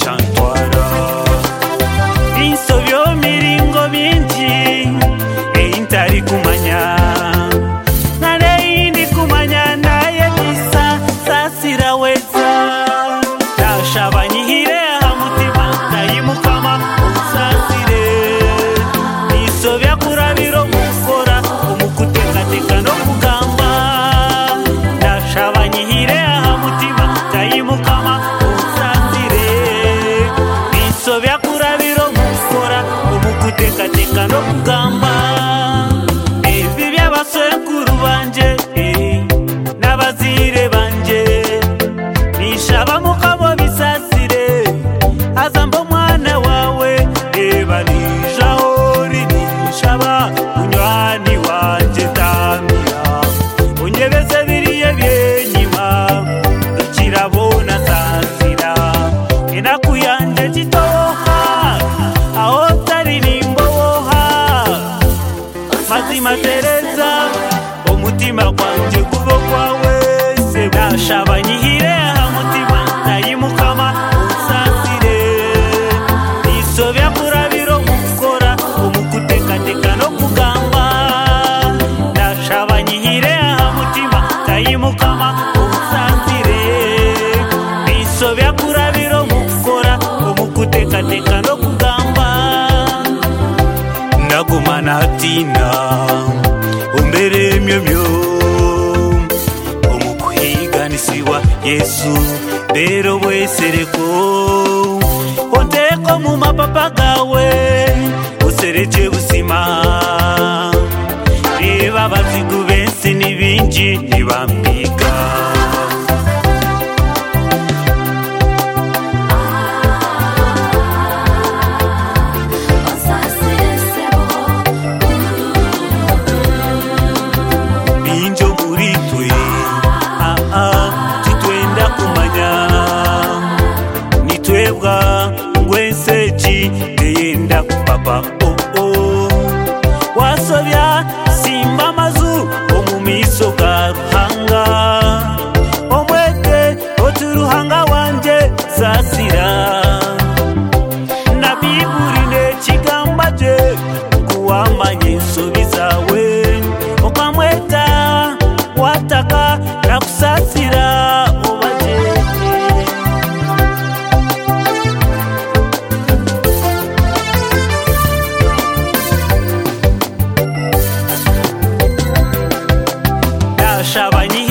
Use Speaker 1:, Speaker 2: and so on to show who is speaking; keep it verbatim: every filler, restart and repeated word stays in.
Speaker 1: chantwara insobyo miringo bingi eintari kumanya nare indi kumanya naye gisa sasira weza dashabanyihire hamutima ndayimukama usasire isobya kurabiro mukora umukutekateka no kugamba dashabanyihire hamutima ndayimukama usasire isobya kurabiro mukora umukutekateka no kugamba ebi by'abasekuru banje n'abazire banje nishaba mukabo bisasire azambo mwana wawe eba nijaho rinishaba unywani wanje tamira unyebeze biriye byenyima ukirabona sasira enaku yanje kitoha aho taririmboha mazima tereza umutima kwanje kubo kwawe se nashabanyihire hamutima ndayimukama usasire isobya kurabiro gukora umukutekateka no kugamba nashabanyihire hamutima ndayimukama usasire isobya kurabiro gukora umukutekateka no kugamba nagumana hatina umbere myomyo omukuhiganisiwa Yesu rero wesereko onteko mu mapapa gawe usereje busima reba abazigu bensi n'ibinji ntibampiga binjo muri twe ah ah kitwenda kumanya nitwebwa ngwenseji deyenda kupapa oh oh wasobya simba mazu omumiso ga ruhanga omwete oturuhanga wanje sasira nabiburine kigamba je kuwamanye nsubizawe okamweta wataka nakusasira obaje dashabanyihire